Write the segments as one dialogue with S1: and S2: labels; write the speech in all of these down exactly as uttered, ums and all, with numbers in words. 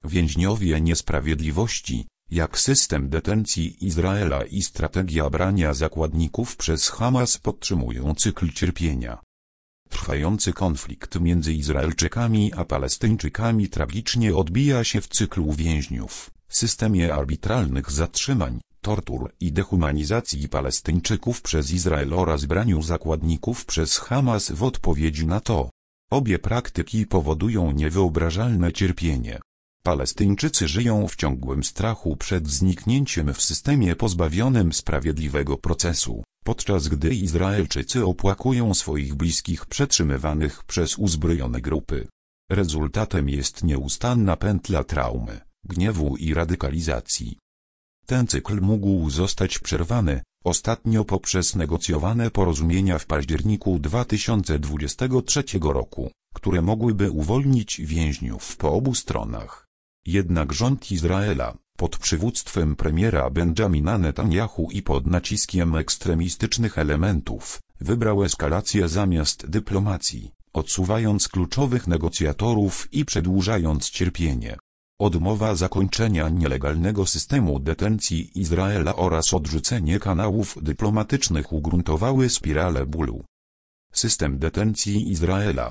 S1: Więźniowie niesprawiedliwości, jak system detencji Izraela i strategia brania zakładników przez Hamas podtrzymują cykl cierpienia. Trwający konflikt między Izraelczykami a Palestyńczykami tragicznie odbija się w cyklu więźniów, systemie arbitralnych zatrzymań, tortur i dehumanizacji Palestyńczyków przez Izrael oraz braniu zakładników przez Hamas w odpowiedzi na to. Obie praktyki powodują niewyobrażalne cierpienie. Palestyńczycy żyją w ciągłym strachu przed zniknięciem w systemie pozbawionym sprawiedliwego procesu, podczas gdy Izraelczycy opłakują swoich bliskich przetrzymywanych przez uzbrojone grupy. Rezultatem jest nieustanna pętla traumy, gniewu i radykalizacji. Ten cykl mógł zostać przerwany, ostatnio poprzez negocjowane porozumienia w październiku dwa tysiące dwudziestego trzeciego roku, które mogłyby uwolnić więźniów po obu stronach. Jednak rząd Izraela, pod przywództwem premiera Benjamina Netanyahu i pod naciskiem ekstremistycznych elementów, wybrał eskalację zamiast dyplomacji, odsuwając kluczowych negocjatorów i przedłużając cierpienie. Odmowa zakończenia nielegalnego systemu detencji Izraela oraz odrzucenie kanałów dyplomatycznych ugruntowały spiralę bólu. System detencji Izraela,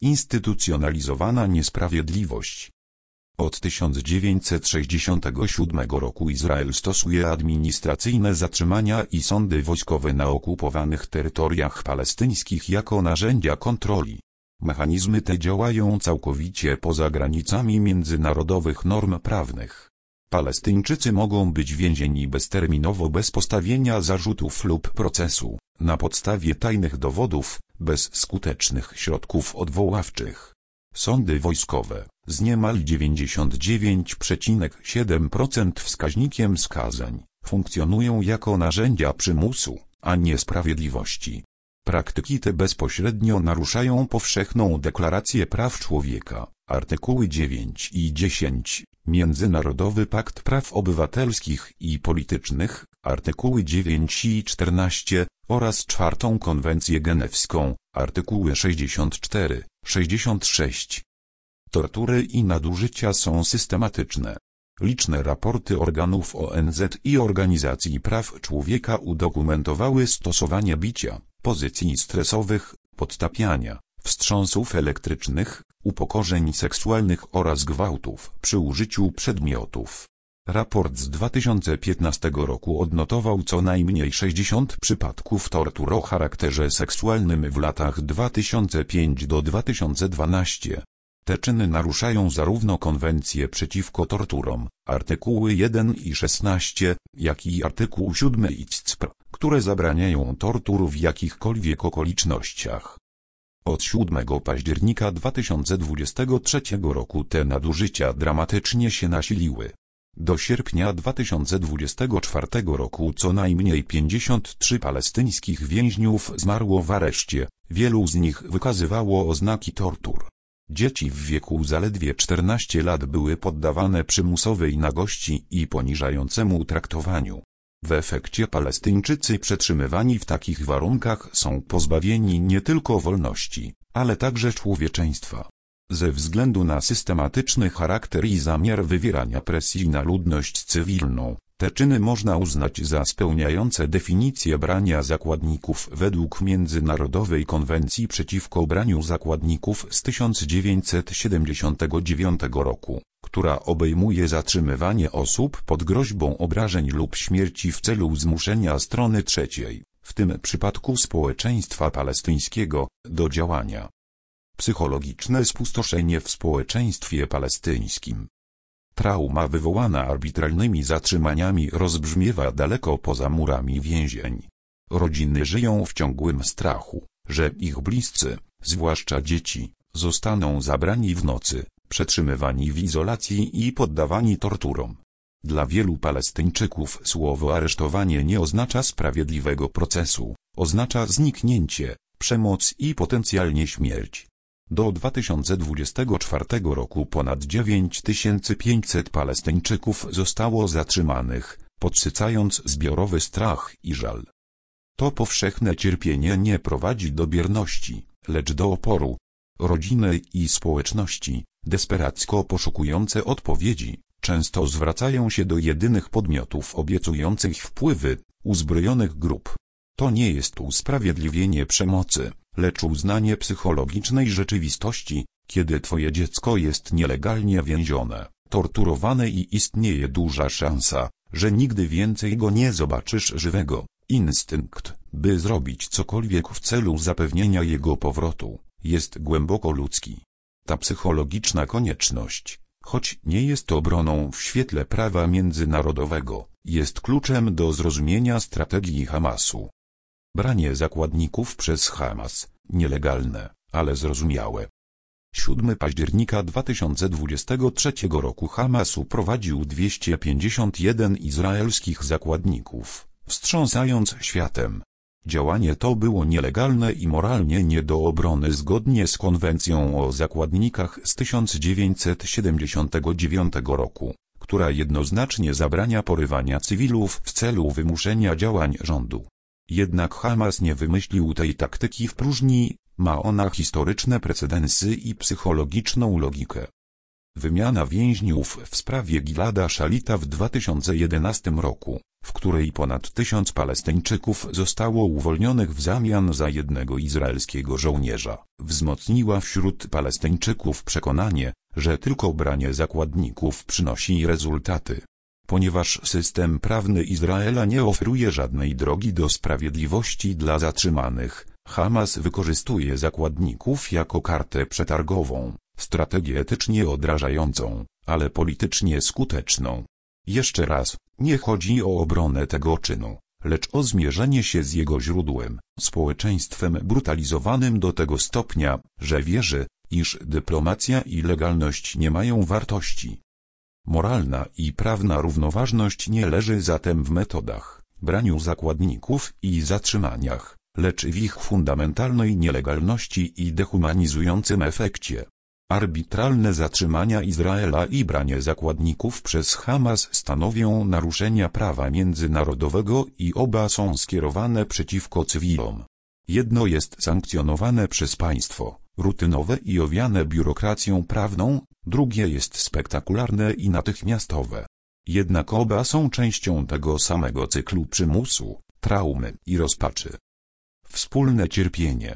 S1: zinstytucjonalizowana niesprawiedliwość. Od tysiąc dziewięćset sześćdziesiątego siódmego roku Izrael stosuje administracyjne zatrzymania i sądy wojskowe na okupowanych terytoriach palestyńskich jako narzędzia kontroli. Mechanizmy te działają całkowicie poza granicami międzynarodowych norm prawnych. Palestyńczycy mogą być więzieni bezterminowo bez postawienia zarzutów lub procesu, na podstawie tajnych dowodów, bez skutecznych środków odwoławczych. Sądy wojskowe, z niemal dziewięćdziesiąt dziewięć przecinek siedem procent wskaźnikiem skazań, funkcjonują jako narzędzia przymusu, a nie sprawiedliwości. Praktyki te bezpośrednio naruszają powszechną deklarację praw człowieka, artykuły dziewięć i dziesięć, Międzynarodowy Pakt Praw Obywatelskich i Politycznych, artykuły dziewięć i czternaście, oraz czwartą Konwencję Genewską, artykuły sześćdziesiąt cztery, sześćdziesiąt sześć. Tortury i nadużycia są systematyczne. Liczne raporty organów O N Z i Organizacji Praw Człowieka udokumentowały stosowanie bicia, pozycji stresowych, podtapiania, wstrząsów elektrycznych, upokorzeń seksualnych oraz gwałtów przy użyciu przedmiotów. Raport z dwa tysiące piętnastego roku odnotował co najmniej sześćdziesiąt przypadków tortur o charakterze seksualnym w latach dwa tysiące piąty do dwa tysiące dwunastego. Te czyny naruszają zarówno konwencję przeciwko torturom, artykuły jeden i szesnaście, jak i artykuł siódmy I C C P, które zabraniają tortur w jakichkolwiek okolicznościach. Od siódmego października dwa tysiące dwudziestego trzeciego roku te nadużycia dramatycznie się nasiliły. Do sierpnia dwa tysiące dwudziestego czwartego roku co najmniej pięćdziesiąt trzy palestyńskich więźniów zmarło w areszcie, wielu z nich wykazywało oznaki tortur. Dzieci w wieku zaledwie czternastu lat były poddawane przymusowej nagości i poniżającemu traktowaniu. W efekcie Palestyńczycy przetrzymywani w takich warunkach są pozbawieni nie tylko wolności, ale także człowieczeństwa. Ze względu na systematyczny charakter i zamiar wywierania presji na ludność cywilną, te czyny można uznać za spełniające definicję brania zakładników według Międzynarodowej Konwencji przeciwko braniu zakładników z tysiąc dziewięćset siedemdziesiątego dziewiątego roku, która obejmuje zatrzymywanie osób pod groźbą obrażeń lub śmierci w celu zmuszenia strony trzeciej, w tym przypadku społeczeństwa palestyńskiego, do działania. Psychologiczne spustoszenie w społeczeństwie palestyńskim. Trauma wywołana arbitralnymi zatrzymaniami rozbrzmiewa daleko poza murami więzień. Rodziny żyją w ciągłym strachu, że ich bliscy, zwłaszcza dzieci, zostaną zabrani w nocy, przetrzymywani w izolacji i poddawani torturom. Dla wielu Palestyńczyków słowo aresztowanie nie oznacza sprawiedliwego procesu, oznacza zniknięcie, przemoc i potencjalnie śmierć. Do dwa tysiące dwudziestego czwartego roku ponad dziewięć tysięcy pięćset Palestyńczyków zostało zatrzymanych, podsycając zbiorowy strach i żal. To powszechne cierpienie nie prowadzi do bierności, lecz do oporu. Rodziny i społeczności, desperacko poszukujące odpowiedzi, często zwracają się do jedynych podmiotów obiecujących wpływy, uzbrojonych grup. To nie jest usprawiedliwienie przemocy, lecz uznanie psychologicznej rzeczywistości, kiedy twoje dziecko jest nielegalnie więzione, torturowane i istnieje duża szansa, że nigdy więcej go nie zobaczysz żywego. Instynkt, by zrobić cokolwiek w celu zapewnienia jego powrotu, jest głęboko ludzki. Ta psychologiczna konieczność, choć nie jest obroną w świetle prawa międzynarodowego, jest kluczem do zrozumienia strategii Hamasu. Branie zakładników przez Hamas, nielegalne, ale zrozumiałe. siódmego października dwa tysiące dwudziestego trzeciego roku Hamas uprowadził dwieście pięćdziesiąt jeden izraelskich zakładników, wstrząsając światem. Działanie to było nielegalne i moralnie nie do obrony zgodnie z konwencją o zakładnikach z tysiąc dziewięćset siedemdziesiątego dziewiątego roku, która jednoznacznie zabrania porywania cywilów w celu wymuszenia działań rządu. Jednak Hamas nie wymyślił tej taktyki w próżni, ma ona historyczne precedensy i psychologiczną logikę. Wymiana więźniów w sprawie Gilada Szalita w dwa tysiące jedenastym roku, w której ponad tysiąc Palestyńczyków zostało uwolnionych w zamian za jednego izraelskiego żołnierza, wzmocniła wśród Palestyńczyków przekonanie, że tylko branie zakładników przynosi rezultaty. Ponieważ system prawny Izraela nie oferuje żadnej drogi do sprawiedliwości dla zatrzymanych, Hamas wykorzystuje zakładników jako kartę przetargową, strategię etycznie odrażającą, ale politycznie skuteczną. Jeszcze raz, nie chodzi o obronę tego czynu, lecz o zmierzenie się z jego źródłem, społeczeństwem brutalizowanym do tego stopnia, że wierzy, iż dyplomacja i legalność nie mają wartości. Moralna i prawna równoważność nie leży zatem w metodach, braniu zakładników i zatrzymaniach, lecz w ich fundamentalnej nielegalności i dehumanizującym efekcie. Arbitralne zatrzymania Izraela i branie zakładników przez Hamas stanowią naruszenia prawa międzynarodowego i oba są skierowane przeciwko cywilom. Jedno jest sankcjonowane przez państwo, rutynowe i owiane biurokracją prawną, drugie jest spektakularne i natychmiastowe. Jednak oba są częścią tego samego cyklu przymusu, traumy i rozpaczy. Wspólne cierpienie.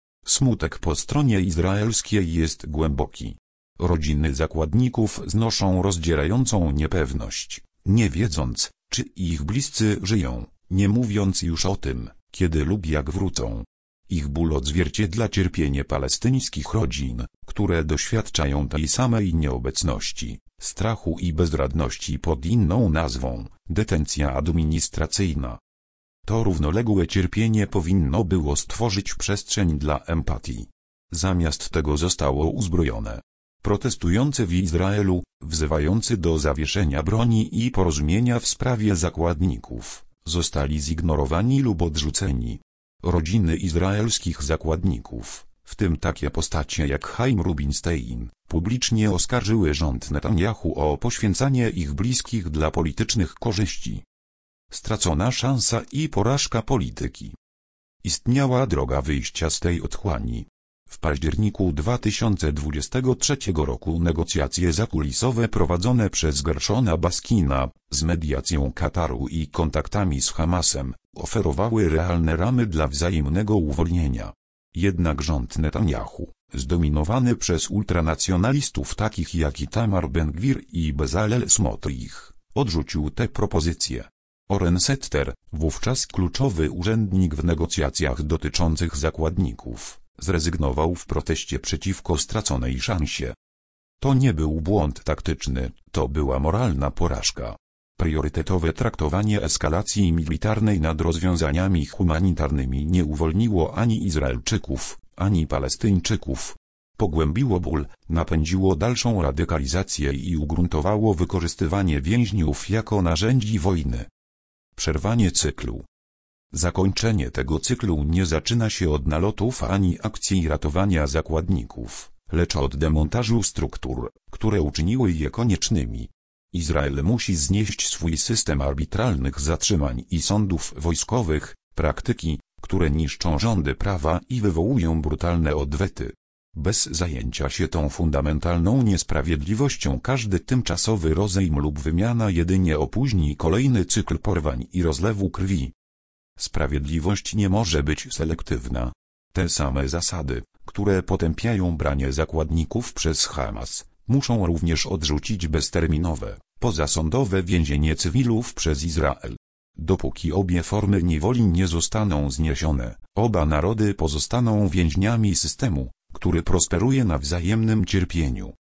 S1: Smutek po stronie izraelskiej jest głęboki. Rodziny zakładników znoszą rozdzierającą niepewność, nie wiedząc, czy ich bliscy żyją, nie mówiąc już o tym, kiedy lub jak wrócą. Ich ból odzwierciedla cierpienie palestyńskich rodzin, które doświadczają tej samej nieobecności, strachu i bezradności pod inną nazwą, detencja administracyjna. To równoległe cierpienie powinno było stworzyć przestrzeń dla empatii. Zamiast tego zostało uzbrojone. Protestujący w Izraelu, wzywający do zawieszenia broni i porozumienia w sprawie zakładników, zostali zignorowani lub odrzuceni. Rodziny izraelskich zakładników, w tym takie postacie jak Chaim Rubinstein, publicznie oskarżyły rząd Netanjahu o poświęcanie ich bliskich dla politycznych korzyści. Stracona szansa i porażka polityki. Istniała droga wyjścia z tej otchłani. W październiku dwa tysiące dwudziestego trzeciego roku negocjacje zakulisowe prowadzone przez Gershona Baskina, z mediacją Kataru i kontaktami z Hamasem, oferowały realne ramy dla wzajemnego uwolnienia. Jednak rząd Netanjahu, zdominowany przez ultranacjonalistów takich jak Itamar Ben-Gvir i Bezalel Smotrich, odrzucił te propozycje. Oren Setter, wówczas kluczowy urzędnik w negocjacjach dotyczących zakładników, zrezygnował w proteście przeciwko straconej szansie. To nie był błąd taktyczny, to była moralna porażka. Priorytetowe traktowanie eskalacji militarnej nad rozwiązaniami humanitarnymi nie uwolniło ani Izraelczyków, ani Palestyńczyków. Pogłębiło ból, napędziło dalszą radykalizację i ugruntowało wykorzystywanie więźniów jako narzędzi wojny. Przerwanie cyklu. Zakończenie tego cyklu nie zaczyna się od nalotów ani akcji ratowania zakładników, lecz od demontażu struktur, które uczyniły je koniecznymi. Izrael musi znieść swój system arbitralnych zatrzymań i sądów wojskowych, praktyki, które niszczą rządy prawa i wywołują brutalne odwety. Bez zajęcia się tą fundamentalną niesprawiedliwością każdy tymczasowy rozejm lub wymiana jedynie opóźni kolejny cykl porwań i rozlewu krwi. Sprawiedliwość nie może być selektywna. Te same zasady, które potępiają branie zakładników przez Hamas, muszą również odrzucić bezterminowe, pozasądowe więzienie cywilów przez Izrael. Dopóki obie formy niewoli nie zostaną zniesione, oba narody pozostaną więźniami systemu, który prosperuje na wzajemnym cierpieniu.